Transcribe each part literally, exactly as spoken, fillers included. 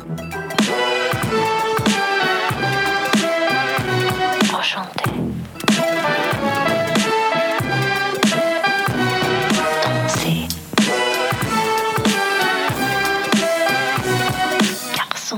Enchanté. Danser. Garçon.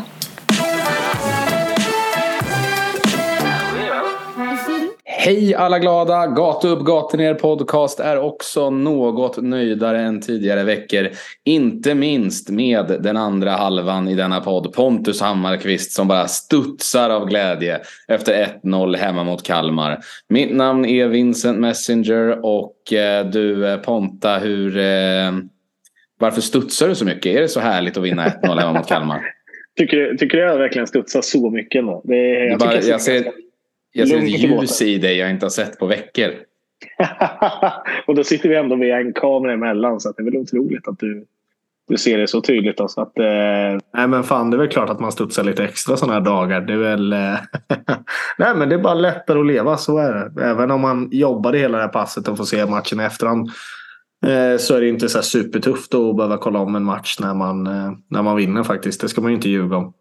Hej alla glada, Gata upp, gata ner podcast är också något nöjdare än tidigare veckor. Inte minst med den andra halvan i denna podd, Pontus Hammarkvist, som bara studsar av glädje efter ett noll hemma mot Kalmar. Mitt namn är Vincent Messenger och eh, du Ponta, hur, eh, varför studsar du så mycket? Är det så härligt att vinna ett noll hemma mot Kalmar? Tycker du, tycker du jag verkligen studsar så mycket nu? Det är, jag, bara, jag, jag ser... Jag ser ett ljus i dig jag inte har sett på veckor. Och då sitter vi ändå via en kamera emellan, så att det är väl otroligt att du, du ser det så tydligt. Då, så att, eh... Nej men fan, det är väl klart att man studsar lite extra sådana här dagar. Det är väl... Nej men det är bara lättare att leva, så är det. Även om man jobbade hela det här passet och får se matchen i efterhand, eh, så är det inte så här supertufft att behöva kolla om en match när man, eh, när man vinner faktiskt. Det ska man ju inte ljuga om.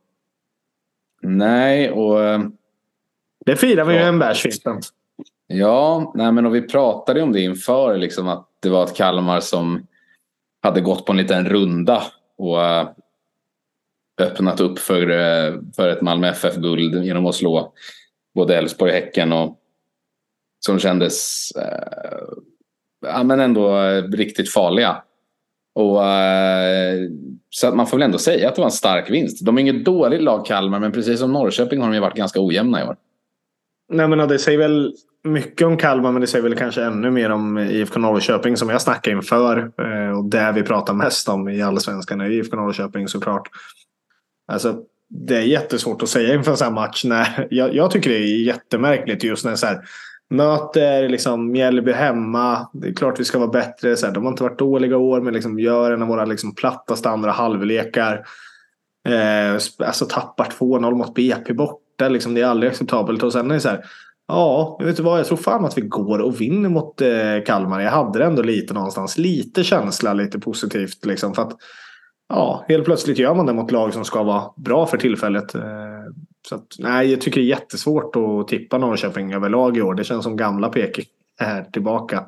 Nej, och... Det firar vi ju en bärsfilten. Ja, nej men och vi pratade om det inför liksom, att det var ett Kalmar som hade gått på en liten runda och uh, öppnat upp för, uh, för ett Malmö F F-guld genom att slå både Elfsborg och Häcken, och som kändes uh, ja, men ändå uh, riktigt farliga. Och uh, så att man får väl ändå säga att det var en stark vinst. De är inget dåligt lag Kalmar, men precis som Norrköping har de ju varit ganska ojämna i år. Nej men det säger väl mycket om Kalmar, men det säger väl kanske ännu mer om I F K Norrköping som jag snackar inför, och där vi pratar mest om i Allsvenskan är I F K Norrköping såklart. Alltså det är jättesvårt att säga inför en sån här match. När, jag, jag tycker det är jättemärkligt just när så här, möter liksom Mjällby hemma. Det är klart vi ska vara bättre. Så här, de har inte varit dåliga år, men liksom gör en av våra liksom plattaste andra halvlekar. Eh, alltså tappar två noll mot B P borta. Liksom, det är aldrig acceptabelt. Och sen är det så här, ja, vet du vad? Jag tror fan att vi går och vinner mot eh, Kalmar. Jag hade det ändå lite någonstans. Lite känsla, lite positivt. Liksom, för att ja, helt plötsligt gör man det mot lag som ska vara bra för tillfället. Eh, så att, nej, jag tycker det är jättesvårt att tippa Norrköping överlag i år. Det känns som gamla Peking är tillbaka.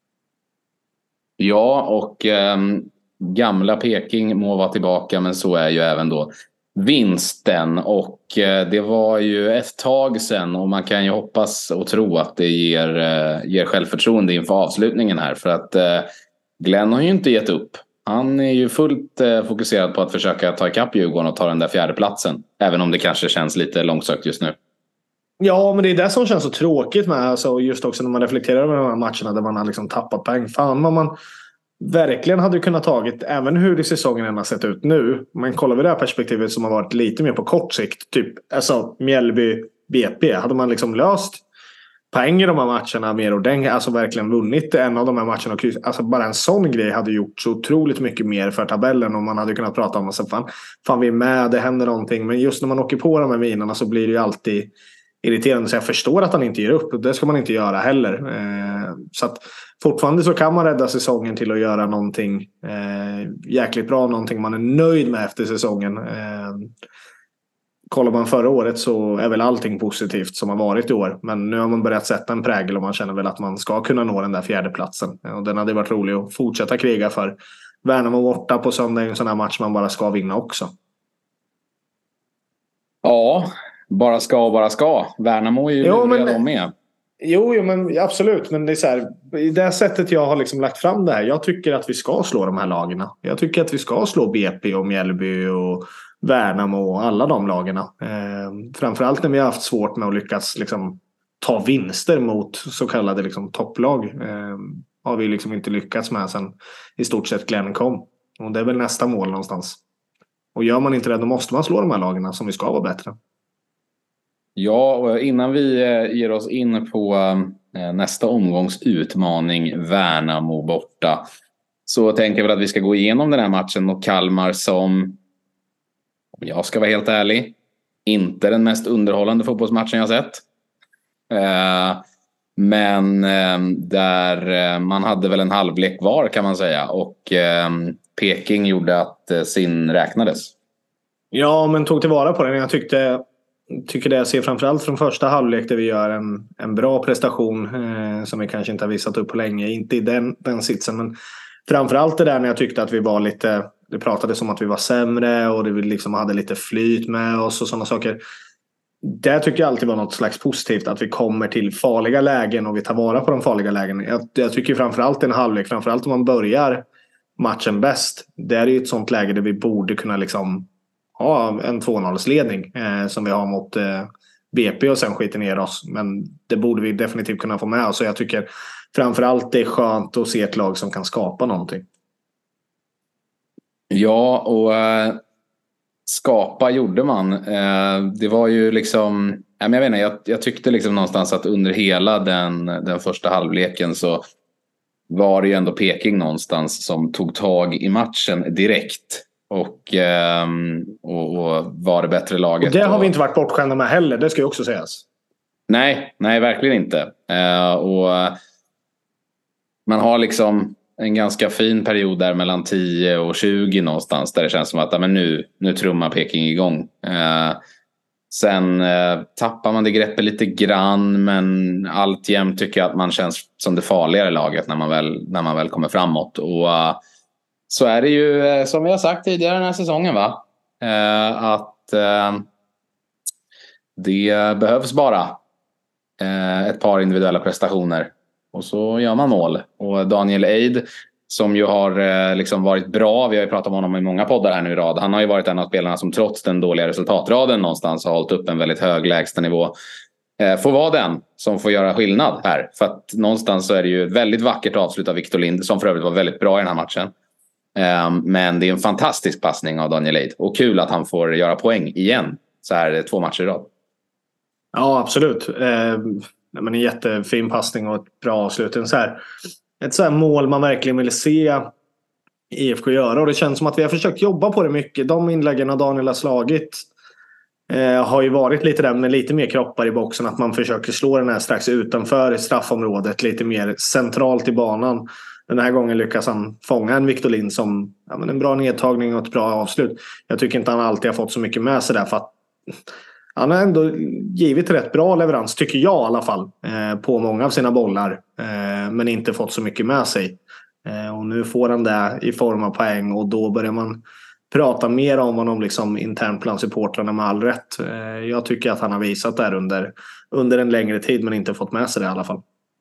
Ja, och eh, gamla Peking må vara tillbaka, men så är ju även då vinsten. Och eh, det var ju ett tag sedan, och man kan ju hoppas och tro att det ger, eh, ger självförtroende inför avslutningen här. För att eh, Glenn har ju inte gett upp. Han är ju fullt eh, fokuserad på att försöka ta ikapp Djurgården och ta den där fjärde platsen. Även om det kanske känns lite långsökt just nu. Ja, men det är det som känns så tråkigt med. Alltså, just också när man reflekterar över de här matcherna där man har liksom tappat poäng. Fan vad man verkligen hade kunnat tagit, även hur det säsongen än har sett ut nu. Men kollar vi det här perspektivet som har varit lite mer på kort sikt. Typ, alltså Mjällby B P. Hade man liksom löst poäng i de här matcherna mer ordentligt, alltså verkligen vunnit en av de här matcherna. Alltså bara en sån grej hade gjort så otroligt mycket mer för tabellen, och man hade kunnat prata om att fan, fan vi är med, det händer någonting. Men just när man åker på de här minerna så blir det ju alltid irriterande. Så jag förstår att han inte ger upp, och det ska man inte göra heller. Eh, så att fortfarande så kan man rädda säsongen till att göra någonting eh, jäkligt bra, någonting man är nöjd med efter säsongen. Eh, kollar man förra året så är väl allting positivt som har varit i år. Men nu har man börjat sätta en prägel, och man känner väl att man ska kunna nå den där fjärde platsen. Och den hade varit rolig att fortsätta kriga för. Värnamo borta på söndag är en sån här match man bara ska vinna också. Ja, bara ska och bara ska. Värnamo är ju jo, men, de med. Jo, jo, men absolut. Men det är så här, i det sättet jag har liksom lagt fram det här. Jag tycker att vi ska slå de här lagarna. Jag tycker att vi ska slå B P och Mjällby och Värnamo och alla de lagarna. Eh, framförallt när vi har haft svårt med att lyckas liksom ta vinster mot så kallade liksom topplag. Eh, har vi liksom inte lyckats med sen i stort sett Glenn kom. Och det är väl nästa mål någonstans. Och gör man inte det, då måste man slå de här lagarna som vi ska vara bättre. Ja, och innan vi ger oss in på nästa omgångs utmaning, Värnamo borta, så tänker jag väl att vi ska gå igenom den här matchen och Kalmar som, om jag ska vara helt ärlig, inte den mest underhållande fotbollsmatchen jag sett. Men där man hade väl en halvlek var kan man säga, och Peking gjorde att sin räknades. Ja, men tog tillvara på den. Jag tyckte, tycker det jag ser framförallt från första halvlek där vi gör en, en bra prestation eh, som vi kanske inte har visat upp på länge. Inte i den, den sitsen, men framförallt det där när jag tyckte att vi var lite... Det pratades om att vi var sämre och det vi liksom hade lite flyt med oss och sådana saker. Det tycker jag alltid var något slags positivt, att vi kommer till farliga lägen och vi tar vara på de farliga lägen. Jag, jag tycker framförallt en halvlek, framförallt om man börjar matchen bäst. Det är ju ett sånt läge där vi borde kunna liksom ha en två noll-ledning eh, som vi har mot eh, B P och sen skiter ner oss. Men det borde vi definitivt kunna få med oss. Så jag tycker framförallt det är skönt att se ett lag som kan skapa någonting. Ja, och äh, skapa gjorde man. Äh, det var ju liksom... Äh, men jag, vet inte, jag, jag tyckte liksom någonstans att under hela den, den första halvleken så var det ju ändå Peking någonstans som tog tag i matchen direkt. Och, äh, och, och var det bättre laget. Och det har och... vi inte varit bortskämda med heller, det ska ju också sägas. Nej, nej verkligen inte. Äh, och man har liksom... en ganska fin period där mellan tio och tjugo någonstans där det känns som att ja, men nu, nu trummar Peking igång. Eh, sen eh, tappar man det greppet lite grann, men alltjämt tycker jag att man känns som det farligare laget när man väl, när man väl kommer framåt. Och uh, så är det ju eh, som vi har sagt tidigare den här säsongen, va? Eh, att eh, det behövs bara eh, ett par individuella prestationer. Och så gör man mål. Och Daniel Eid, som ju har eh, liksom varit bra, vi har ju pratat om honom i många poddar här nu i rad. Han har ju varit en av spelarna som trots den dåliga resultatraden någonstans har hållit upp en väldigt hög lägstanivå. Eh, får vara den som får göra skillnad här. För att någonstans så är det ju väldigt vackert avslut av Victor Lind, som för övrigt var väldigt bra i den här matchen. Eh, men det är en fantastisk passning av Daniel Eid. Och kul att han får göra poäng igen. Så här två matcher i rad. Ja, absolut. Eh... Men en jättefin passning och ett bra avslut. En så här, ett så här mål man verkligen vill se I F K göra. Och det känns som att vi har försökt jobba på det mycket. De inläggen Daniel har slagit eh, har ju varit lite där med lite mer kroppar i boxen. Att man försöker slå den här strax utanför straffområdet. Lite mer centralt i banan. Den här gången lyckas han fånga en Victor Lind som ja, men en bra nedtagning och ett bra avslut. Jag tycker inte han alltid har fått så mycket med sig där, för att han har ändå givit rätt bra leverans, tycker jag i alla fall, eh, på många av sina bollar. Eh, men inte fått så mycket med sig. Eh, och nu får han det i form av poäng. Och då börjar man prata mer om honom liksom internt bland supportrarna med all rätt. Eh, jag tycker att han har visat det här under, under en längre tid, men inte fått med sig det i alla fall.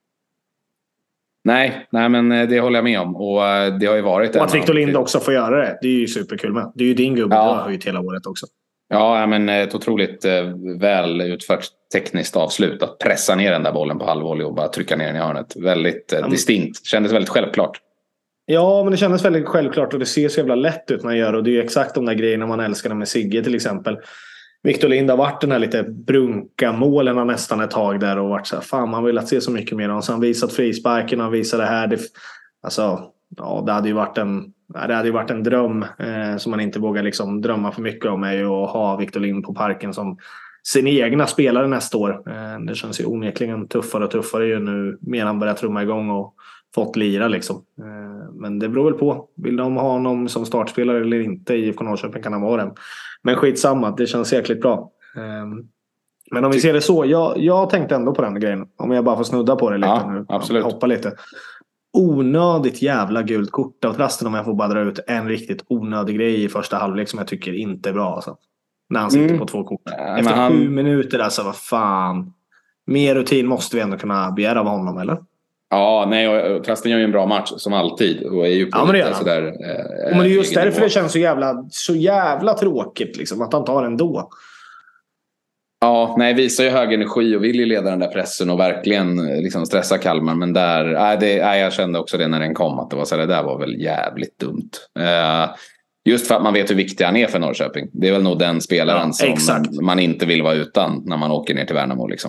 Nej, nej, men det håller jag med om. Och det har ju varit... Och att Victor Lind också får göra det. Det är ju superkul med. Det är ju din gubbe, ja. Du har höjt hela året också. Ja, men ett otroligt väl utfört tekniskt avslut. Att pressa ner den där bollen på halvvolley och bara trycka ner den i hörnet. Väldigt mm. distinkt. Kändes väldigt självklart. Ja, men det kändes väldigt självklart. Och det ser så jävla lätt ut när man gör. Och det är ju exakt de där grejerna man älskar med Sigge till exempel. Victor Lind har varit den här lite brunka målen nästan ett tag där. Och varit så här, fan man vill att se så mycket mer. Och så han visat frisparken och visat det här. Det, alltså, ja, det hade ju varit en... Det hade ju varit en dröm eh, som man inte vågar liksom drömma för mycket om, är ju att ha Victor Lind på Parken som sin egna spelare nästa år. Eh, det känns ju onekligen tuffare och tuffare ju nu mer han börjar trumma igång och fått lira liksom. Eh, men det beror väl på. Vill de ha honom som startspelare eller inte i I F K Norrköping kan han vara det. Men skitsamma, det känns jäkligt bra. Eh, men om vi ser det så, jag, jag tänkte ändå på den grejen. Om jag bara får snudda på det lite ja, nu. Absolut. Hoppa lite. Onödigt jävla gult kort av Trasten, om jag får bara dra ut en riktigt onödig grej i första halvlek som jag tycker inte är bra alltså. När han sitter mm. på två kort. Efter han... sju minuter alltså, vad fan. Mer rutin måste vi ändå kunna begära av honom, eller? Ja, nej, och Trasten gör ju en bra match som alltid. Och är ju på ja, men det gör han. Sådär, eh, men det är just därför det känns så jävla, så jävla tråkigt liksom, att han tar ändå. Ja, nej, visar ju hög energi och vill ju leda den där pressen och verkligen liksom stressa Kalmar. Men där, nej, det, nej, jag kände också det när den kom, att det var så här, det där var väl jävligt dumt. Uh, just för att man vet hur viktig han är för Norrköping. Det är väl nog den spelaren ja, som exakt. Man inte vill vara utan när man åker ner till Värnamo liksom.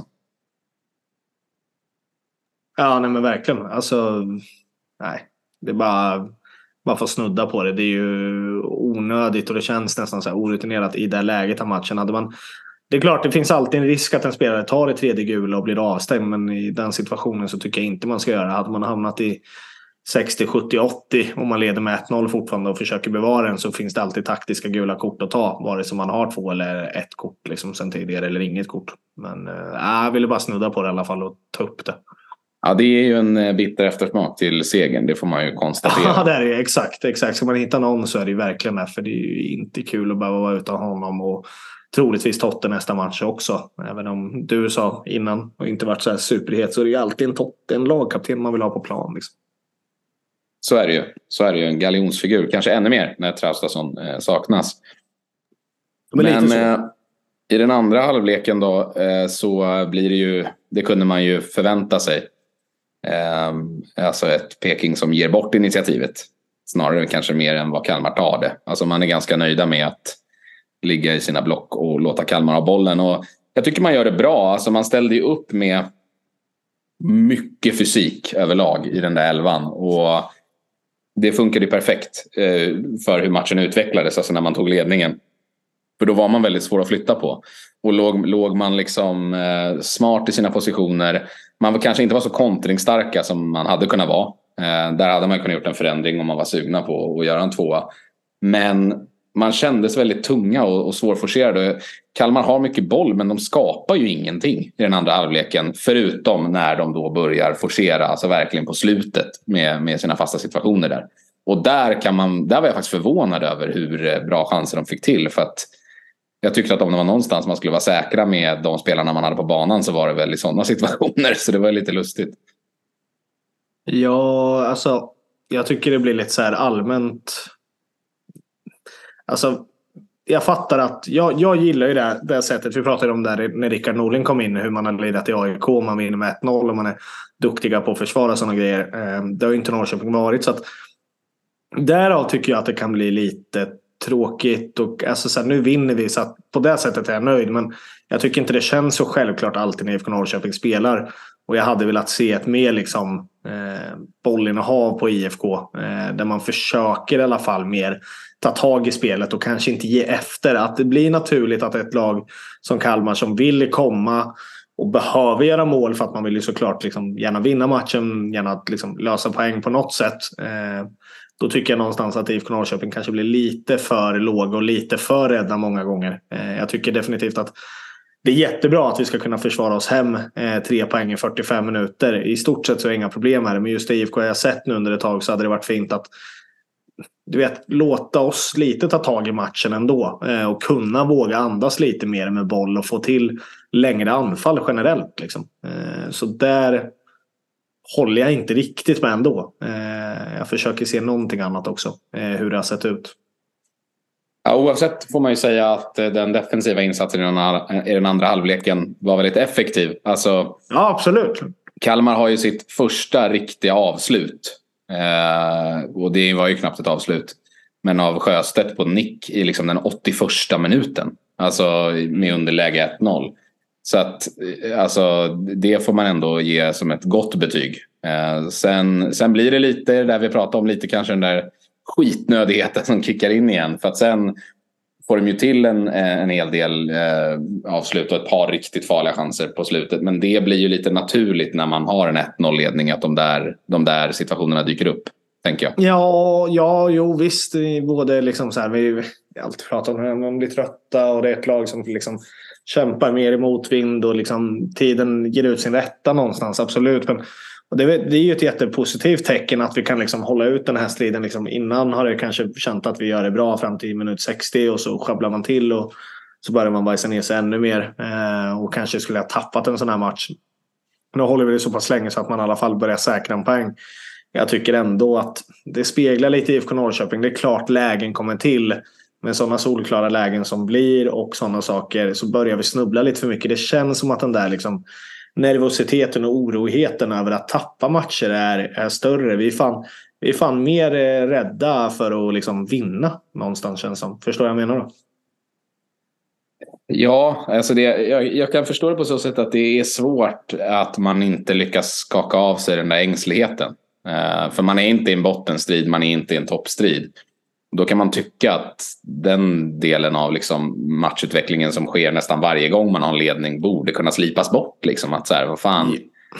Ja, nej men verkligen. Alltså, nej, det är bara... bara få snudda på det. Det är ju onödigt och det känns nästan så här orutinerat i det läget av matchen. Hade man... Det är klart, det finns alltid en risk att en spelare tar det tredje gula och blir avstängd. Men i den situationen så tycker jag inte man ska göra. Hade man hamnat i sextio, sjuttio, åttio och man leder med ett noll fortfarande och försöker bevara den, så finns det alltid taktiska gula kort att ta, vare sig man har två eller ett kort liksom sen tidigare eller inget kort. Men äh, jag ville bara snudda på det i alla fall och ta upp det. Ja, det är ju en bitter eftersmak till segern, det får man ju konstatera. Ja, det är det, exakt, exakt. Ska man hitta någon så är det ju verkligen med, för det är ju inte kul att behöva vara utan honom, och troligtvis Totte nästa match också. Även om du sa innan och inte varit så här superhet, så är det ju alltid en Totte, en lagkapten man vill ha på plan liksom. Så är det ju. Så är det ju en galjonsfigur. Kanske ännu mer när Traustason eh, saknas. Men, Men eh, i den andra halvleken då eh, så blir det ju, det kunde man ju förvänta sig. Eh, alltså ett Peking som ger bort initiativet. Snarare kanske mer än vad Kalmar tar det. Alltså man är ganska nöjda med att ligga i sina block och låta Kalmar ha bollen. Och jag tycker man gör det bra. Alltså man ställde ju upp med mycket fysik överlag i den där elvan. Och det funkade ju perfekt eh, för hur matchen utvecklades, alltså när man tog ledningen. För då var man väldigt svår att flytta på. Och låg, låg man liksom eh, smart i sina positioner. Man var kanske inte var så kontringsstarka som man hade kunnat vara. Eh, där hade man kunnat gjort en förändring om man var sugna på att göra en tvåa. Men man kändes väldigt tunga och, och svårforcerade. Kalmar har mycket boll, men de skapar ju ingenting i den andra halvleken. Förutom när de då börjar forcera, alltså verkligen på slutet med, med sina fasta situationer där. Och där, kan man, där var jag faktiskt förvånad över hur bra chanser de fick till. För att jag tyckte att om det var någonstans man skulle vara säkra med de spelarna man hade på banan, så var det väl i sådana situationer. Så det var lite lustigt. Ja, alltså jag tycker det blir lite så här allmänt. Alltså jag fattar att jag, jag gillar ju det, det sättet vi pratade om där när Rickard Norling kom in, hur man har lidat i A I K, man vinner med ett noll och man är duktiga på att försvara sådana grejer. Det har ju inte Norrköping varit, så att därav tycker jag att det kan bli lite tråkigt. Och alltså så här, nu vinner vi, så att på det sättet är jag nöjd, men jag tycker inte det känns så självklart alltid när I F K Norrköping spelar. Och jag hade velat se ett mer liksom eh, bollinnehav på I F K, eh, där man försöker i alla fall mer ta tag i spelet och kanske inte ge efter. Att det blir naturligt att ett lag som Kalmar, som vill komma och behöver göra mål, för att man vill ju såklart liksom gärna vinna matchen, gärna liksom lösa poäng på något sätt. Eh, då tycker jag någonstans att I F K Norrköping kanske blir lite för låg och lite för rädda många gånger. Eh, jag tycker definitivt att det är jättebra att vi ska kunna försvara oss hem eh, tre poäng i fyrtiofem minuter. I stort sett så är det inga problem här. Men just det I F K jag har sett nu under ett tag, så hade det varit fint att, du vet, låta oss lite ta tag i matchen ändå. Eh, och kunna våga andas lite mer med boll och få till längre anfall generellt. Liksom. Eh, så där håller jag inte riktigt med ändå. Eh, jag försöker se någonting annat också. Eh, hur det har sett ut. Ja, oavsett får man ju säga att den defensiva insatsen i den, i den andra halvleken var väldigt effektiv. Alltså, ja, absolut. Kalmar har ju sitt första riktiga avslut. Eh, och det var ju knappt ett avslut. Men av Sjöstedt på nick i liksom den åttioförsta minuten. Alltså med underläge ett noll. Så att alltså, det får man ändå ge som ett gott betyg. Eh, sen, sen blir det lite där vi pratade om, lite kanske den där skitnödigheten som kickar in igen. För att sen får de ju till en, en hel del eh, avslut och ett par riktigt farliga chanser på slutet. Men det blir ju lite naturligt när man har en ett noll-ledning att de där, de där situationerna dyker upp, tänker jag. Ja, ja jo visst. Både liksom så här, vi alltid pratar om att de blir trötta och det är ett lag som liksom kämpar mer i motvind och liksom tiden ger ut sin rätta någonstans, absolut. Men och det, det är ju ett jättepositivt tecken att vi kan liksom hålla ut den här striden. Liksom innan har det kanske känt att vi gör det bra fram till minut sextio och så sjabblar man till och så börjar man bajsa ner sig ännu mer eh, och kanske skulle ha tappat en sån här match. Nu håller vi det så pass länge så att man i alla fall börjar säkra en poäng. Jag tycker ändå att det speglar lite I F K Norrköping. Det är klart lägen kommer till, med sådana solklara lägen som blir och sådana saker, så börjar vi snubbla lite för mycket. Det känns som att den där liksom nervositeten och oroheten över att tappa matcher är, är större. Vi är, fan, vi är fan mer rädda för att liksom vinna någonstans, känns som. Förstår jag vad jag menar då? Ja, alltså det, jag, jag kan förstå det på så sätt att det är svårt att man inte lyckas skaka av sig den där ängsligheten. Uh, för man är inte i en bottenstrid, man är inte i en toppstrid. Då kan man tycka att den delen av liksom matchutvecklingen som sker nästan varje gång man har en ledning borde kunna slipas bort. Liksom. Att så här, vad fan,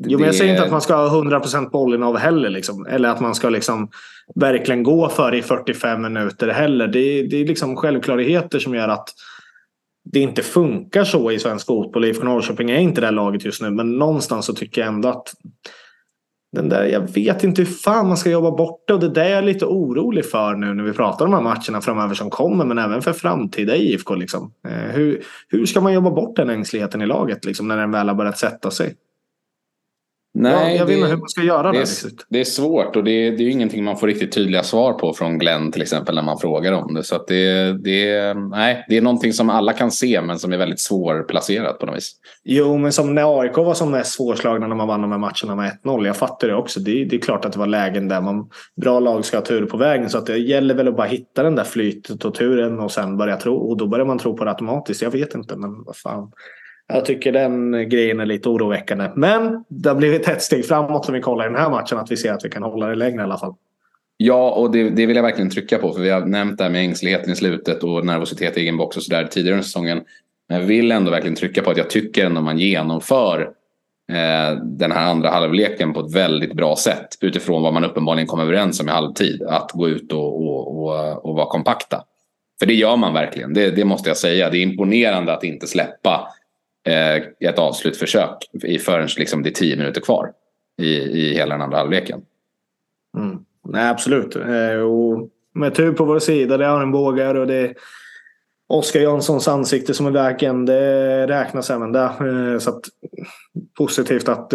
Jo, men jag säger inte att man ska ha hundra procent bollen av heller. Liksom. Eller att man ska liksom verkligen gå för i fyrtiofem minuter heller. Det, det är liksom självklarheter som gör att det inte funkar så i svensk fotboll. I F K Norrköping är inte det här laget just nu. Men någonstans så tycker jag ändå att den där, jag vet inte hur fan man ska jobba bort det. Och det där är jag lite orolig för nu när vi pratar om de här matcherna framöver som kommer. Men även för framtida I F K. Liksom. Eh, hur, hur ska man jobba bort den ängsligheten i laget liksom, när den väl har börjat sätta sig? Nej, ja, jag vet inte det, hur man ska göra det. det. Är, det är svårt och det är, det är ju ingenting man får riktigt tydliga svar på från Glenn till exempel när man frågar om det. Så att det, det, nej, det är någonting som alla kan se men som är väldigt svårplacerat på något vis. Jo, men som när A I K var som mest svårslagna när man vann de här matcherna med ett noll. Jag fattar det också. Det, det är klart att det var lägen där man bra lag ska ha tur på vägen. Så att det gäller väl att bara hitta den där flytet och turen och sen börja tro. Och då börjar man tro på det automatiskt. Jag vet inte, men vad fan. Jag tycker den grejen är lite oroväckande. Men det har blivit ett steg framåt som vi kollar i den här matchen. Att vi ser att vi kan hålla det längre i alla fall. Ja, och det, det vill jag verkligen trycka på. För vi har nämnt det här med ängsligheten i slutet och nervositet i egen box och sådär tidigare i säsongen. Men jag vill ändå verkligen trycka på att jag tycker ändå man genomför eh, den här andra halvleken på ett väldigt bra sätt. Utifrån vad man uppenbarligen kom överens om i halvtid. Att gå ut och, och, och, och vara kompakta. För det gör man verkligen. Det, det måste jag säga. Det är imponerande att inte släppa ett avslutförsök i förrän liksom det är tio minuter kvar i, i hela den andra halvleken. Mm. Nej, absolut. Och med tur på vår sida, det är armbågar och det är Oskar Janssons ansikte som är vägen, det räknas även där. Så att, positivt att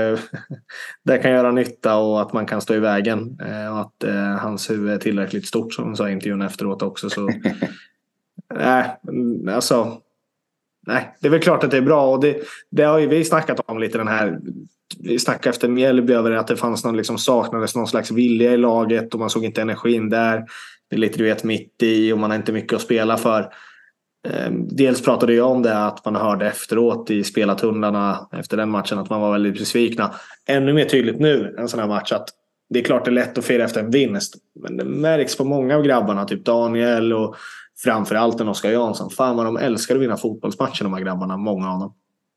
det kan göra nytta och att man kan stå i vägen och att hans huvud är tillräckligt stort som han sa i intervjun efteråt också. Så nej, alltså nej, det är väl klart att det är bra och det, det har ju vi snackat om lite den här, vi snackade efter Mjällby över att det fanns någon liksom saknades någon slags vilja i laget och man såg inte energin där. Det är lite du vet mitt i och man har inte mycket att spela för. Dels pratade jag om det att man hörde efteråt i spelartunnlarna efter den matchen att man var väldigt besvikna. Ännu mer tydligt nu en sån här match att det är klart det är lätt att fira efter en vinst men det märks på många av grabbarna, typ Daniel och framförallt en Oskar Jansson. Fan vad de älskar att vinna fotbollsmatcher de här grabbarna, många av dem.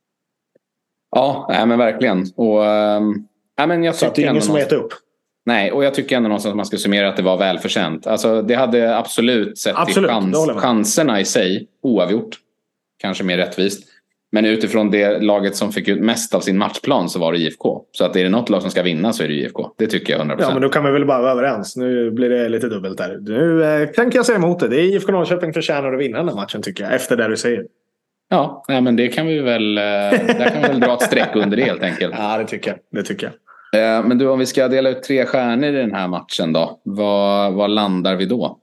Ja, nej, men verkligen. Och, ähm, nej, men jag så att det är ingen som äter upp. Nej, och jag tycker ändå någonstans att man ska summera att det var välförtjänt. Alltså det hade absolut sett absolut, till chans, chanserna i sig oavgjort. Kanske mer rättvist. Men utifrån det laget som fick ut mest av sin matchplan så var det I F K. Så att är det något lag som ska vinna så är det I F K. Det tycker jag hundra procent. Ja, men då kan vi väl bara vara överens. Nu blir det lite dubbelt där. Nu eh, kan jag säga emot det. Det är I F K Norrköping förtjänar att vinna den här matchen tycker jag. Efter det du säger. Ja, nej, men det kan vi väl, eh, där kan vi väl dra ett streck under det helt enkelt. Ja, det tycker jag. Det tycker jag. Eh, men du, om vi ska dela ut tre stjärnor i den här matchen då. Vad, vad landar vi då?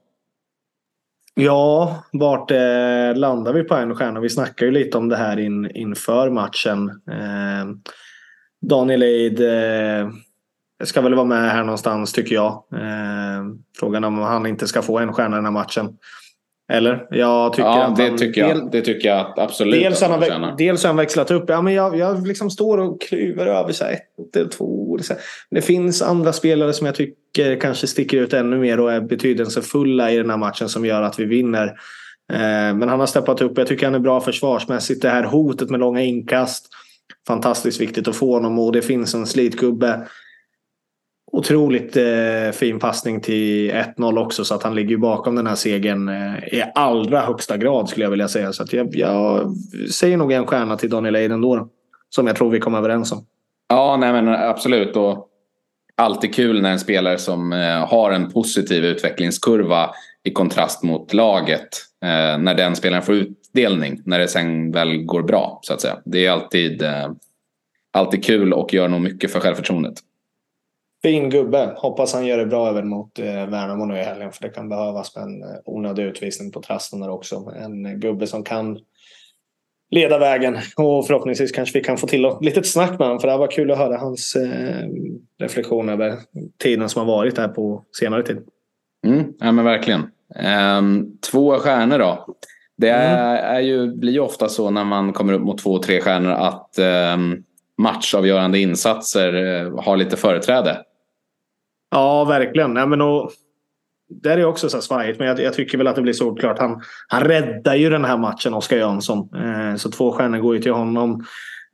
Ja, vart eh, landar vi på en stjärna? Vi snackar ju lite om det här in, inför matchen. Eh, Daniel Eid eh, ska väl vara med här någonstans tycker jag. Eh, frågan om han inte ska få en stjärna i den här matchen. Eller? Jag tycker ja, att det, han, tycker jag, del, det tycker jag att absolut. Dels har han, han, dels har han växlat upp. Ja, men jag, jag liksom står och kluvar över så här, ett eller två år. Så här. Det finns andra spelare som jag tycker kanske sticker ut ännu mer och är betydelsefulla i den här matchen som gör att vi vinner. Eh, men han har steppat upp. Jag tycker han är bra försvarsmässigt. Det här hotet med långa inkast. Fantastiskt viktigt att få honom. Och det finns en slitgubbe. Otroligt eh, fin passning till ett noll också så att han ligger bakom den här segern eh, i allra högsta grad skulle jag vilja säga. Så att jag, jag säger nog en stjärna till Daniel Eid ändå då, som jag tror vi kommer överens om. Ja, nej men absolut. Och alltid kul när en spelare som eh, har en positiv utvecklingskurva i kontrast mot laget eh, när den spelaren får utdelning när det sen väl går bra så att säga. Det är alltid, eh, alltid kul och gör nog mycket för självförtroendet. Fin gubbe. Hoppas han gör det bra även mot eh, Värnamo nu i helgen. För det kan behövas med en eh, onödig utvisning på trasten där också. En eh, gubbe som kan leda vägen. Och förhoppningsvis kanske vi kan få till ett litet snack med honom. För det var kul att höra hans eh, reflektion över tiden som har varit här på senare tid. Mm, ja men verkligen. Um, två stjärnor då. Det är, är ju, blir ju ofta så när man kommer upp mot två och tre stjärnor att um, matchavgörande insatser uh, har lite företräde. Ja, verkligen. Nej, men och, där är också så svajigt. Men jag, jag tycker väl att det blir så klart. Han, han räddar ju den här matchen, Oskar Jansson. Eh, så två stjärnor går ju till honom.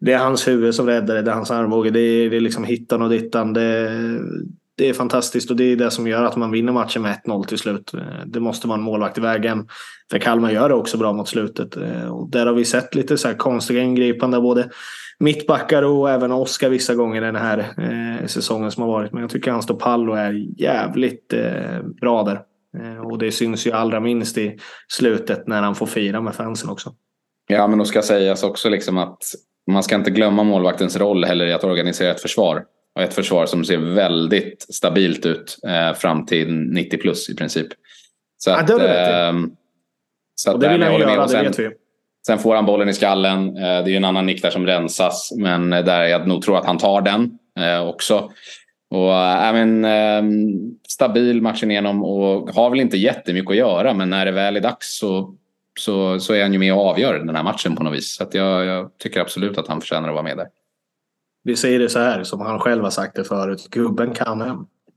det är hans huvud som räddar det, det är hans armbåge, det är, det är liksom hittan och dittan. Det, det är fantastiskt och det är det som gör att man vinner matchen med ett noll till slut. Det måste vara en målvakt i vägen. För Kalmar gör det också bra mot slutet. Och där har vi sett lite så här konstiga ingripande, både mittbackar och även Oskar vissa gånger den här eh, säsongen som har varit. Men jag tycker han står pall och är jävligt eh, bra där. Eh, och det syns ju allra minst i slutet när han får fira med fansen också. Ja, men då ska sägas också liksom att man ska inte glömma målvaktens roll heller i att organisera ett försvar. Och ett försvar som ser väldigt stabilt ut eh, fram till nittio plus i princip. Så ja, att, det är eh, så att och det vill han göra, sen, det vet vi. Sen får han bollen i skallen. Eh, det är ju en annan nick där som rensas. Men där jag nog tror att han tar den eh, också. Och äh, men, eh, stabil matchen igenom och har väl inte jättemycket att göra. Men när det väl är dags så, så, så är han ju med och avgör den här matchen på något vis. Så att jag, jag tycker absolut att han förtjänar att vara med där. Vi säger det så här, som han själv har sagt det förut. Gubben kan hem.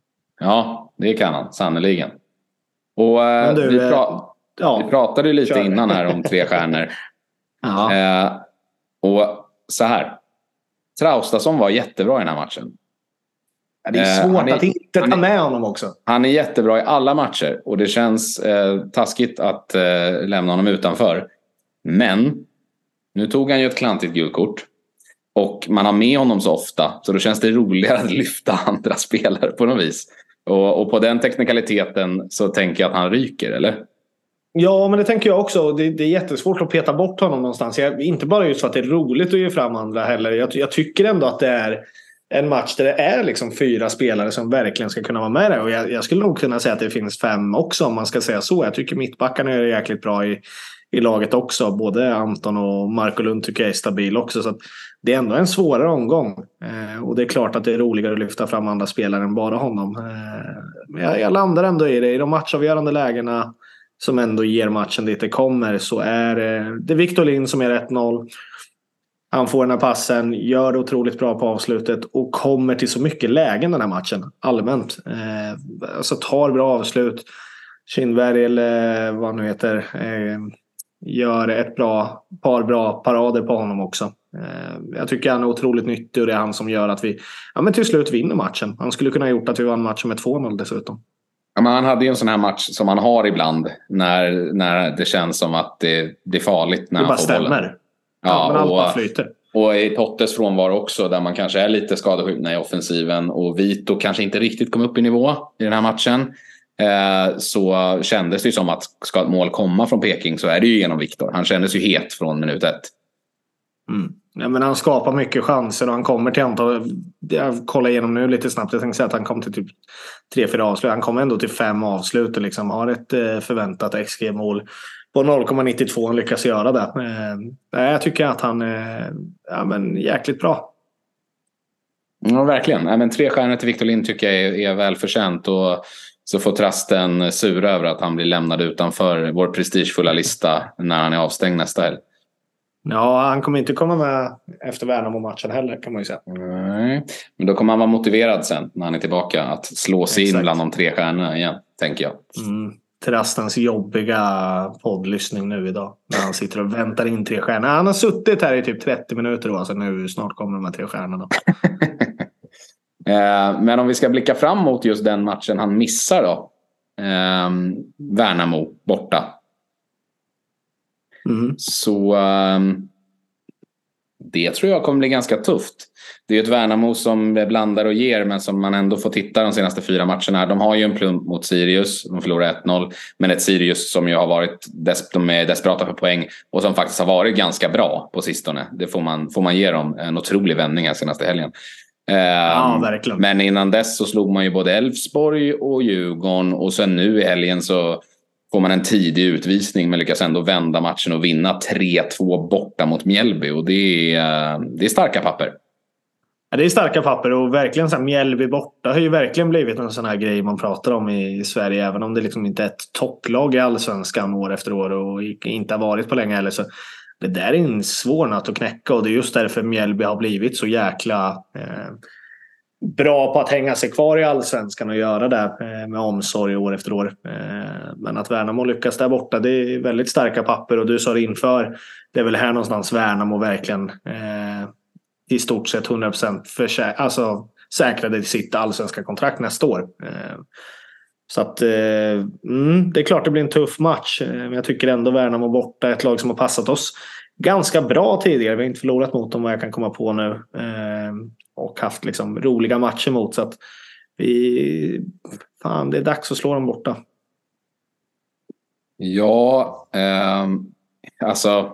Ja, det kan han, sannoliken. Och eh, du, vi, pra- ja, vi pratade ju lite kör. innan här om tre stjärnor. Ja. eh, och så här. Traustason var jättebra i den här matchen. Ja, det är svårt är, att inte ta med honom också. Han är jättebra i alla matcher. Och det känns eh, taskigt att eh, lämna honom utanför. Men nu tog han ju ett klantigt gulkort. Och man har med honom så ofta. Så då känns det roligare att lyfta andra spelare på något vis. Och, och på den teknikaliteten så tänker jag att han ryker, eller? Ja, men det tänker jag också. Det, det är jättesvårt att peta bort honom någonstans. Jag, inte bara just för att det är roligt att ge fram andra heller. Jag, jag tycker ändå att det är en match där det är liksom fyra spelare som verkligen ska kunna vara med där. Och jag, jag skulle nog kunna säga att det finns fem också, om man ska säga så. Jag tycker mittbackarna är jäkligt bra i, i laget också. Både Anton och Marco Lund tycker jag är stabil också. Så att det är ändå en svårare omgång. Eh, och det är klart att det är roligare att lyfta fram andra spelare än bara honom. Eh, men jag, jag landar ändå i det. I de matchavgörande lägena som ändå ger matchen dit det kommer, så är eh, det Victor Lind som är ett noll. Han får den här passen, gör det otroligt bra på avslutet och kommer till så mycket lägen den här matchen allmänt. Eh, alltså tar bra avslut. Kindberg eller vad han nu heter eh, gör ett bra, par bra parader på honom också. Eh, jag tycker han är otroligt nyttig och det är han som gör att vi ja, men till slut vinner matchen. Han skulle kunna ha gjort att vi vann matchen med två noll dessutom. Ja, men han hade ju en sån här match som han har ibland när, när det känns som att det, det är farligt när det han bara får bollen. Stämmer. Ja, ja, men allt och, bara flyter. Och i Tottes frånvaro också, där man kanske är lite skadeskjutna i offensiven och Vito kanske inte riktigt kom upp i nivå i den här matchen. Eh, så kändes det ju som att ska ett mål komma från Peking så är det ju genom Victor. Han kändes ju het från minut ett. Mm. Ja, men han skapar mycket chanser och han kommer till antal. Jag kollar igenom nu lite snabbt. Jag tänkte säga att han kom till typ tre fyra avslut. Han kommer ändå till fem avslut och liksom har ett eh, förväntat X G-mål på noll komma nittiotvå. Han lyckas göra det. Eh, jag tycker att han är ja, men jäkligt bra. Ja, verkligen. Ja, men tre stjärnor till Victor Lind tycker jag är, är välförtjänt. Och så får Trasten sura över att han blir lämnad utanför vår prestigefulla lista när han är avstängd nästa helg. Ja, han kommer inte komma med efter Värnamo-matchen heller, kan man ju säga. Nej, men då kommer han vara motiverad sen när han är tillbaka att slå sig in bland de tre stjärnorna igen, tänker jag. Mm. Trastens jobbiga poddlyssning nu idag när han sitter och väntar in tre stjärnor. Han har suttit här i typ trettio minuter då, alltså nu snart kommer de här tre stjärnorna. Men om vi ska blicka fram mot just den matchen han missar då. Värnamo borta. Mm. Så um, det tror jag kommer bli ganska tufft. Det är ett Värnamo som blandar och ger, men som man ändå får titta de senaste fyra matcherna. De har ju en plump mot Sirius, de förlorar ett noll. Men ett Sirius som ju har varit des- de är desperata för poäng och som faktiskt har varit ganska bra på sistone. Det får man, får man ge dem en otrolig vändning här senaste helgen. Um, Ja, verkligen. Men innan dess så slog man ju både Elfsborg och Djurgården, och sen nu i helgen så får man en tidig utvisning men lyckas ändå vända matchen och vinna tre två borta mot Mjällby. Och det är, det är starka papper. Ja, det är starka papper och verkligen så här, Mjällby borta har ju verkligen blivit en sån här grej man pratar om i Sverige. Även om det liksom inte är ett topplag i Allsvenskan år efter år och inte har varit på länge heller. Så det där är en svår natt att knäcka och det är just därför Mjällby har blivit så jäkla eh, bra på att hänga sig kvar i Allsvenskan och göra det eh, med omsorg år efter år. Eh, men att Värnamo lyckas där borta, det är väldigt starka papper och du sa det inför. Det är väl här någonstans Värnamo verkligen eh, i stort sett hundra procent försä- alltså, säkrade sitt allsvenska kontrakt nästa år. Eh, så att eh, mm, det är klart det blir en tuff match. Eh, men jag tycker ändå Värnamo borta, ett lag som har passat oss ganska bra tidigare. Vi har inte förlorat mot dem vad jag kan komma på nu. Eh, och haft liksom roliga matcher mot. Så att vi, fan, det är dags att slå dem borta. Ja, eh, alltså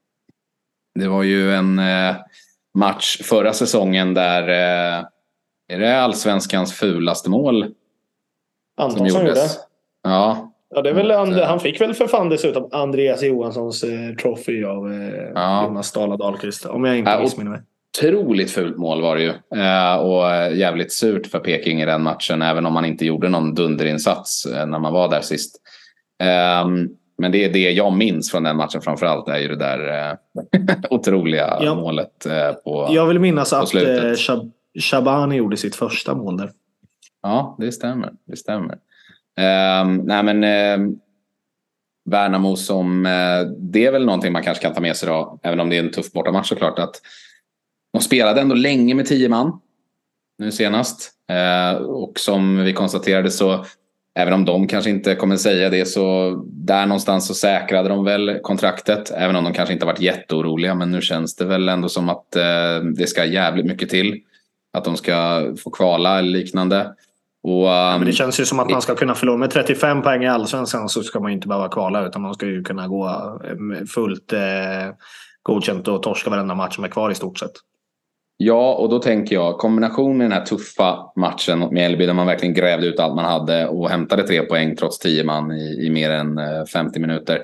det var ju en eh, match förra säsongen där eh, är det allsvenskans fulaste mål Antonsson som gjorde. Ja. Ja, det är väl And- han fick väl för fan dessutom Andreas Johanssons eh, trofé av eh, ja. Jonas Dala Dahlqvist, om jag inte missminner mig. Otroligt fult mål var det ju. Eh, och jävligt surt för Peking i den matchen, även om man inte gjorde någon dunderinsats eh, när man var där sist. Eh, men det är det jag minns från den matchen framförallt, är ju det där eh, otroliga ja. målet eh, på Jag vill minnas att eh, Shab- Shabani gjorde sitt första mål där. Ja, det stämmer. Det stämmer. Eh, nej men eh, Värnamo som eh, det är väl någonting man kanske kan ta med sig då, även om det är en tuff bortamatch såklart, att de spelade ändå länge med tio man nu senast. Eh, och som vi konstaterade så, även om de kanske inte kommer säga det, så där någonstans så säkrade de väl kontraktet. Även om de kanske inte varit jätteoroliga. Men nu känns det väl ändå som att eh, det ska jävligt mycket till. Att de ska få kvala eller liknande. Och, um, ja, men det känns ju som att man ska kunna förlora med trettiofem poäng i allsvenskan, så ska man ju inte behöva kvala, utan man ska ju kunna gå fullt eh, godkänt och torska varenda match som är kvar i stort sett. Ja, och då tänker jag kombination med den här tuffa matchen med Elby, där man verkligen grävde ut allt man hade och hämtade tre poäng trots tio man i, i mer än femtio minuter.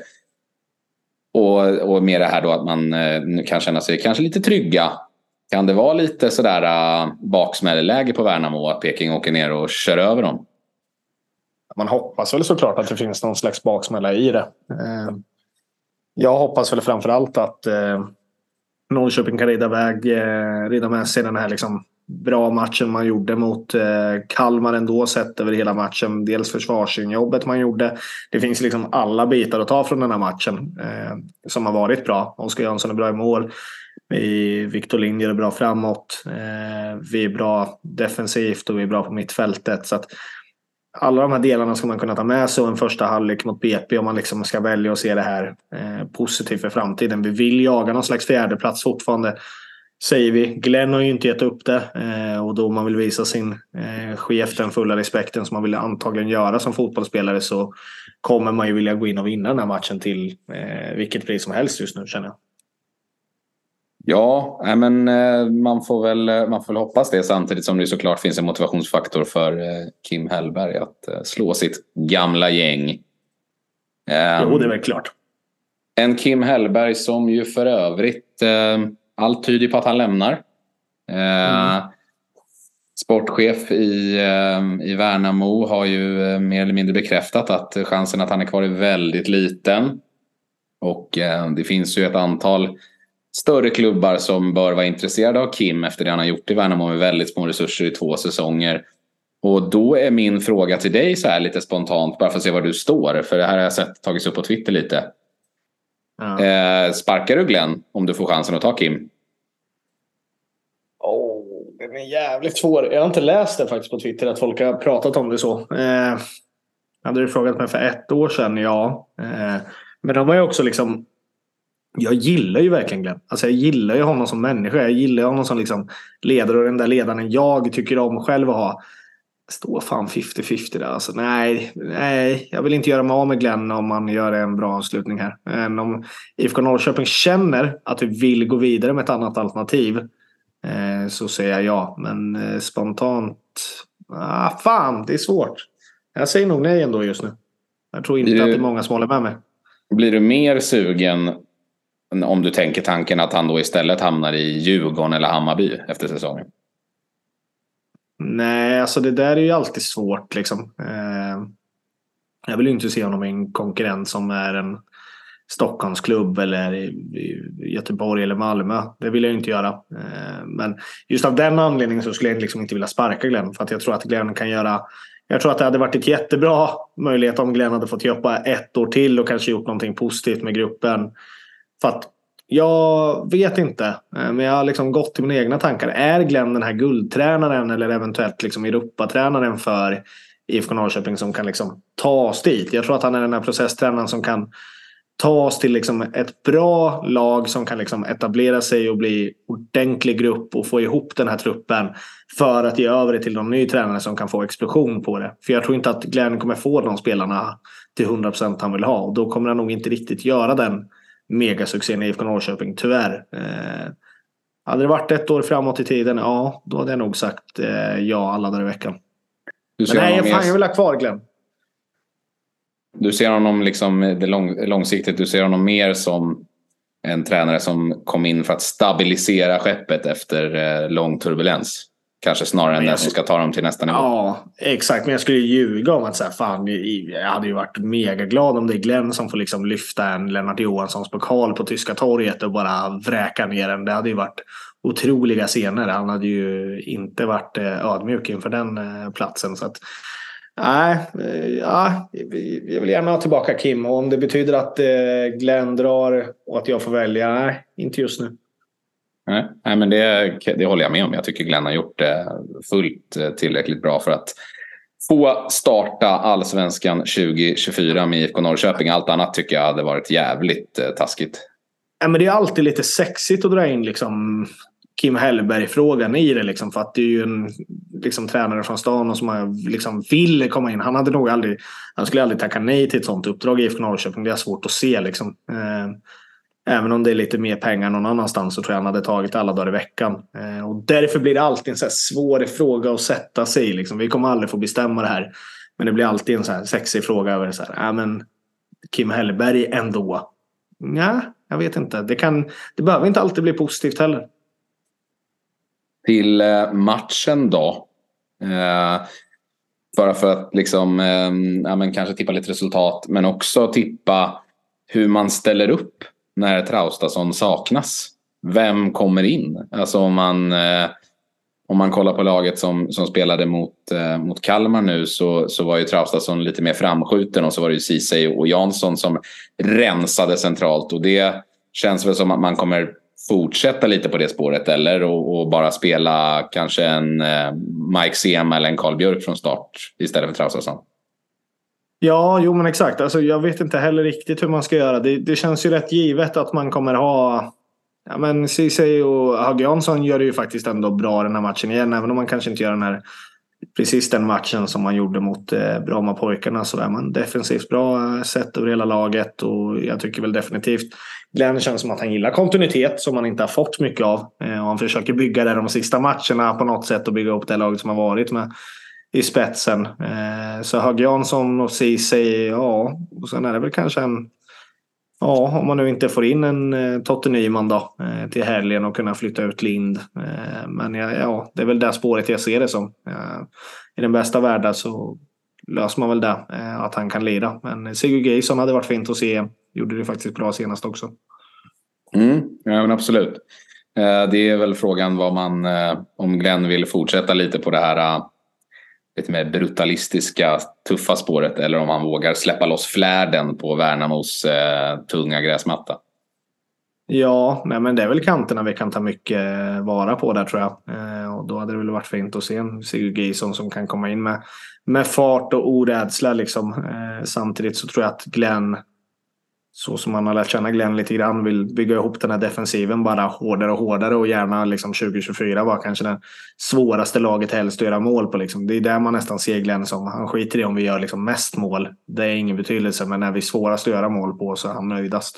Och, och med det här då att man nu kan känna sig kanske lite trygga. Kan det vara lite sådär uh, baksmälleläge på Värnamo, att Peking åker ner och kör över dem? Man hoppas väl såklart att det finns någon slags baksmälla i det. Eh, jag hoppas väl framförallt att eh, Norrköping kan rida, väg, eh, rida med sig den här liksom bra matchen man gjorde mot eh, Kalmar ändå, sett över hela matchen. Dels försvarsinjobbet man gjorde. Det finns liksom alla bitar att ta från den här matchen eh, som har varit bra. Oskar Jönsson är bra i mål. Vi, Victor Linjer är bra framåt. Eh, vi är bra defensivt och vi är bra på mittfältet. Så att alla de här delarna ska man kunna ta med sig, och en första halvlek mot B P om man liksom ska välja att se det här eh, positivt för framtiden. Vi vill jaga någon slags fjärdeplats fortfarande, säger vi. Glenn har ju inte gett upp det eh, och då man vill visa sin eh, chef den fulla respekten som man vill antagligen göra som fotbollsspelare, så kommer man ju vilja gå in och vinna den här matchen till eh, vilket pris som helst just nu, känner jag. Ja, men man får väl man får väl hoppas det, samtidigt som det såklart finns en motivationsfaktor för Kim Hellberg att slå sitt gamla gäng. Jo, det är väl klart. En Kim Hellberg som ju för övrigt allt tyder på att han lämnar. Mm. Sportchef i, i Värnamo har ju mer eller mindre bekräftat att chansen att han är kvar är väldigt liten. Och det finns ju ett antal större klubbar som bör vara intresserade av Kim efter det han har gjort i Värnamo med väldigt små resurser i två säsonger. Och då är min fråga till dig så här lite spontant, bara för att se var du står, för det här har jag sett tagits upp på Twitter lite. Ja. Eh, sparkar du Glenn om du får chansen att ta Kim? Oh, den är jävligt svår. Jag har inte läst det faktiskt på Twitter att folk har pratat om det så. Eh, hade du frågat mig för ett år sedan, ja. Eh, men de var ju också liksom, jag gillar ju verkligen Glenn. Alltså jag gillar ju honom som människa. Jag gillar ju honom som liksom ledare, och den där ledaren jag tycker om själv att ha. Står fan femtio femtio där. Alltså nej, nej, jag vill inte göra mig av med Glenn om man gör en bra avslutning här. Men om I F K Norrköping känner att vi vill gå vidare med ett annat alternativ, eh, så säger jag ja. Men eh, spontant, ah, fan, det är svårt. Jag säger nog nej ändå just nu. Jag tror inte du, att det är många som håller med mig. Blir du mer sugen om du tänker tanken att han då istället hamnar i Djurgården eller Hammarby efter säsongen? Nej, alltså det där är ju alltid svårt liksom. Eh, jag vill ju inte se honom i en konkurrent som är en Stockholmsklubb eller i, i Göteborg eller Malmö. Det vill jag inte göra. Eh, men just av den anledningen så skulle jag liksom inte vilja sparka Glenn, för att jag tror att Glenn kan göra. Jag tror att det hade varit ett jättebra möjlighet om Glenn hade fått jobba ett år till och kanske gjort någonting positivt med gruppen. För att Jag vet inte. Men jag har liksom gått till mina egna tankar. Är Glenn den här guldtränaren eller eventuellt liksom Europatränaren för I F K Norrköping som kan liksom ta oss dit? Jag tror att han är den här processtränaren som kan ta oss till liksom ett bra lag som kan liksom etablera sig och bli ordentlig grupp och få ihop den här truppen för att ge över det till de nya tränare som kan få explosion på det. För jag tror inte att Glenn kommer få de spelarna till hundra procent han vill ha. Och då kommer han nog inte riktigt göra den megasuccén i I F K Norrköping, tyvärr. Eh, hade det varit ett år framåt i tiden, ja, då hade jag nog sagt eh, ja alla dagar i veckan. Du ser Men nej, honom fan, mer... jag vill ha kvar Glenn. Du ser honom liksom det lång, långsiktigt, du ser honom mer som en tränare som kom in för att stabilisera skeppet efter eh, lång turbulens. Kanske snarare än den som ska ta dem till nästa nivå. Ja, exakt. Men jag skulle ljuga om att säga, fan, jag hade ju varit mega glad om det är Glenn som får liksom lyfta en Lennart Johanssons pokal på Tyska torget och bara vräka ner den. Det hade ju varit otroliga scener. Han hade ju inte varit ödmjuk inför den platsen. Så att, nej, ja, jag vill gärna ha tillbaka Kim. Och om det betyder att Glenn drar och att jag får välja, nej, inte just nu. Nej, nej men det, det håller jag med om. Jag tycker Glenn har gjort det fullt tillräckligt bra för att få starta Allsvenskan tjugo tjugofyra med I F K Norrköping. Allt annat tycker jag hade varit jävligt taskigt. Ja, men det är alltid lite sexigt att dra in liksom Kim Hellberg-frågan i det. Liksom, för att det är ju en liksom, tränare från stan och som har, liksom, vill komma in. Han hade nog aldrig, han skulle aldrig tacka nej till ett sånt uppdrag i I F K Norrköping. Det är svårt att se liksom. Eh, Även om det är lite mer pengar någon annanstans så tror jag han hade tagit alla dagar i veckan. Eh, och därför blir det alltid en så här svår fråga att sätta sig i. Liksom. Vi kommer aldrig få bestämma det här. Men det blir alltid en så här sexig fråga över så här. Ja, men Kim Hellberg ändå. Ja, jag vet inte. Det, kan, det behöver inte alltid bli positivt heller. Till eh, matchen då. Eh, bara för att liksom, eh, ja, men kanske tippa lite resultat. Men också tippa hur man ställer upp när Traustason saknas. Vem kommer in? Alltså om man, eh, om man kollar på laget som, som spelade mot, eh, mot Kalmar nu så, så var ju Traustason lite mer framskjuten och så var det ju Ceesay och Jansson som rensade centralt och det känns väl som att man kommer fortsätta lite på det spåret eller och, och bara spela kanske en eh, Mike Sema eller en Carl Björk från start istället för Traustason. Ja, jo men exakt. Alltså, jag vet inte heller riktigt hur man ska göra. Det, det känns ju rätt givet att man kommer ha... Ja, men Ceesay och Hagge Jansson gör det ju faktiskt ändå bra den här matchen igen. Även om man kanske inte gör den här... Precis den matchen som man gjorde mot eh, Bromma-pojkarna så är man defensivt bra sett över hela laget. Och jag tycker väl definitivt... Glenn känns som att han gillar kontinuitet som han inte har fått mycket av. Eh, och han försöker bygga det de sista matcherna på något sätt och bygga upp det laget som har varit med... i spetsen. Eh, så Hagge Jansson och Ceesay, ja. Och sen är det väl kanske en... Ja, om man nu inte får in en eh, Totte Nyman då eh, till helgen och kunna flytta ut Lind. Eh, men ja, ja, det är väl det spåret jag ser det som. Eh, I den bästa världen så löser man väl det, eh, att han kan lida. Men Sigurd Geisson hade varit fint att se. Gjorde det faktiskt bra senast också. Mm, ja men absolut. Eh, det är väl frågan vad man, eh, om Glenn vill fortsätta lite på det här... Uh, lite mer brutalistiska, tuffa spåret eller om man vågar släppa loss flärden på Värnamos eh, tunga gräsmatta. Ja, nej, men det är väl kanterna vi kan ta mycket vara på där tror jag. Eh, och då hade det väl varit fint att se en Sigurd Geisson som kan komma in med, med fart och orädsla liksom. Eh, samtidigt så tror jag att Glenn, så som man har lärt känna Glenn lite grann, vill bygga ihop den här defensiven bara hårdare och hårdare och gärna liksom tjugo tjugofyra var kanske det svåraste laget helst att göra mål på. Liksom. Det är där man nästan ser Glenn som. Han skiter i om vi gör liksom mest mål. Det är ingen betydelse, men när vi är svårast att göra mål på så är han nöjdast.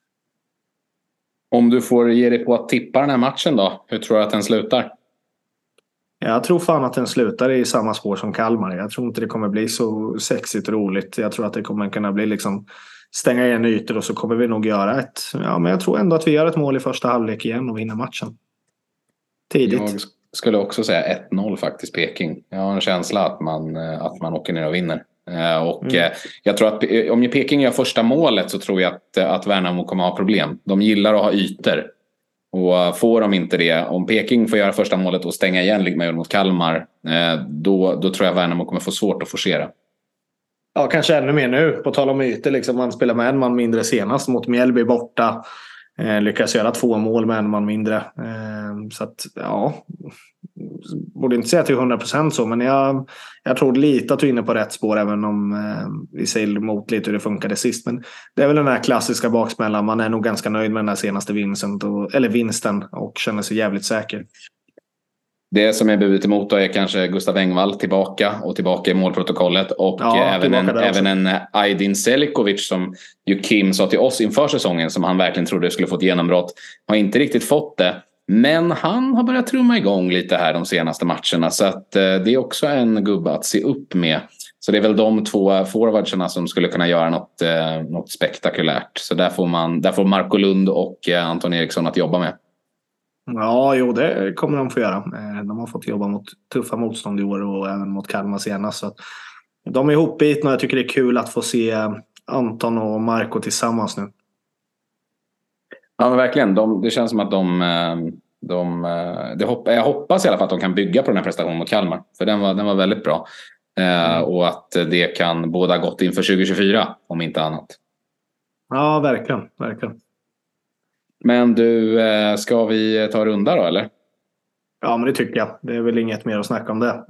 Om du får ge dig på att tippa den här matchen då, hur tror du att den slutar? Jag tror fan att den slutar i samma spår som Kalmar. Jag tror inte det kommer bli så sexigt och roligt. Jag tror att det kommer kunna bli liksom stänga igen ytor och så kommer vi nog göra ett... Ja, men jag tror ändå att vi gör ett mål i första halvlek igen och vinner matchen. Tidigt. Jag skulle också säga ett noll faktiskt Peking. Jag har en känsla att man, att man åker ner och vinner. Och mm. jag tror att om Peking gör första målet så tror jag att, att Värnamo kommer ha problem. De gillar att ha ytor. Och får de inte det, om Peking får göra första målet och stänga igen med mot Kalmar, då, då tror jag Värnamo kommer få svårt att forcera. Ja, kanske ännu mer nu. På tal om ytor, liksom, man spelar med en man mindre senast mot Mjällby borta. Eh, lyckas göra två mål med en man mindre. Eh, så att, ja. Borde inte säga till hundra procent så, men jag, jag tror lite att du är inne på rätt spår, även om eh, vi säger emot lite hur det funkade sist. Men det är väl den här klassiska baksmällan. Man är nog ganska nöjd med den här senaste vinsten, och, eller vinsten, och känner sig jävligt säker. Det som är budet emot då är kanske Gustav Engvall tillbaka och tillbaka i målprotokollet. Och Ja, även, en, även en Aydin Selikovic som ju Kim sa till oss inför säsongen, som han verkligen trodde skulle få ett genombrott. Har inte riktigt fått det. Men han har börjat trumma igång lite här de senaste matcherna. Så att, eh, det är också en gubbe att se upp med. Så det är väl de två forwardsarna som skulle kunna göra något, eh, något spektakulärt. Så där får, man, där får Marco Lund och eh, Anton Eriksson att jobba med. Ja, jo, det kommer de få göra. De har fått jobba mot tuffa motstånd i år och även mot Kalmar senast. Så att de är ihopbitna, och jag tycker det är kul att få se Anton och Marco tillsammans nu. Ja, men verkligen. De, det känns som att de... de det hopp, jag hoppas i alla fall att de kan bygga på den här prestationen mot Kalmar. För den var, den var väldigt bra. Mm. Och att det kan båda gott inför tjugo tjugofyra, om inte annat. Ja, verkligen. verkligen. Men du, ska vi ta runda då, eller? Ja, men det tycker jag. Det är väl inget mer att snacka om det.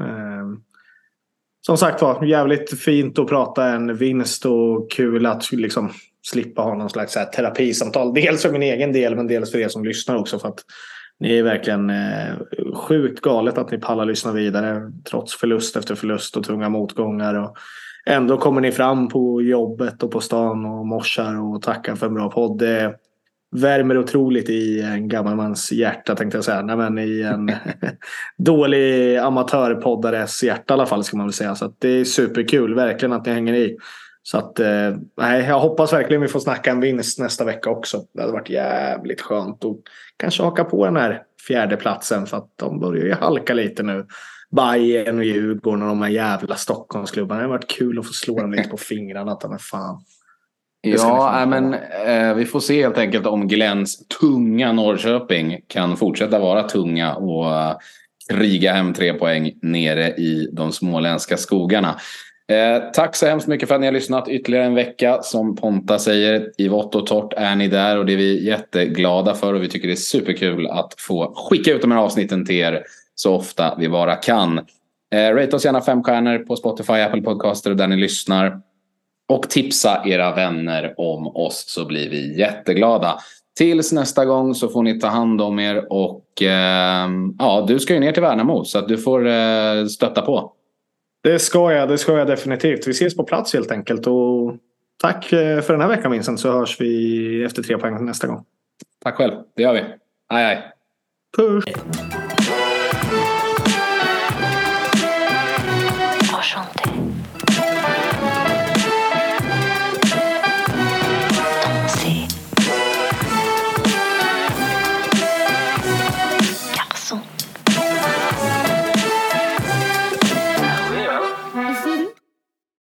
Som sagt var, jävligt fint att prata en vinst, och kul att liksom slippa ha någon slags så här terapisamtal. Dels för min egen del, men dels för er som lyssnar också. För att ni är verkligen eh, sjukt galet att ni pallar lyssna vidare. Trots förlust efter förlust och tunga motgångar. Och ändå kommer ni fram på jobbet och på stan och morsar och tackar för en bra podd. Det värmer otroligt i en gammal mans hjärta, tänkte jag säga. Nej, men i en dålig amatörpoddares hjärta i alla fall, ska man väl säga. Så att det är superkul, verkligen, att ni hänger i. Så att, eh, nej, jag hoppas verkligen vi får snacka en vinst nästa vecka också. Det hade varit jävligt skönt att kanske haka på den här fjärde platsen, för att de börjar ju halka lite nu. Bayern och Djurgården och de här jävla Stockholmsklubbarna. Det har varit kul att få slå dem lite på fingrarna. Men fan. Ja, men eh, vi får se helt enkelt om Glens tunga Norrköping kan fortsätta vara tunga och uh, kriga hem tre poäng nere i de småländska skogarna. Eh, tack så hemskt mycket för att ni har lyssnat ytterligare en vecka. Som Ponta säger, i vått och torrt är ni där, och det är vi jätteglada för, och vi tycker det är superkul att få skicka ut de här avsnitten till er så ofta vi bara kan. Eh, rate oss gärna fem stjärnor på Spotify, Apple Podcaster där ni lyssnar. Och tipsa era vänner om oss, så blir vi jätteglada. Tills nästa gång så får ni ta hand om er. Och eh, ja, du ska ju ner till Värnamo, så att du får eh, stötta på. Det ska jag, det ska jag definitivt. Vi ses på plats helt enkelt. Och tack för den här veckan, Vincent, så hörs vi efter tre poäng nästa gång. Tack själv, det gör vi. Aj, aj. Puss.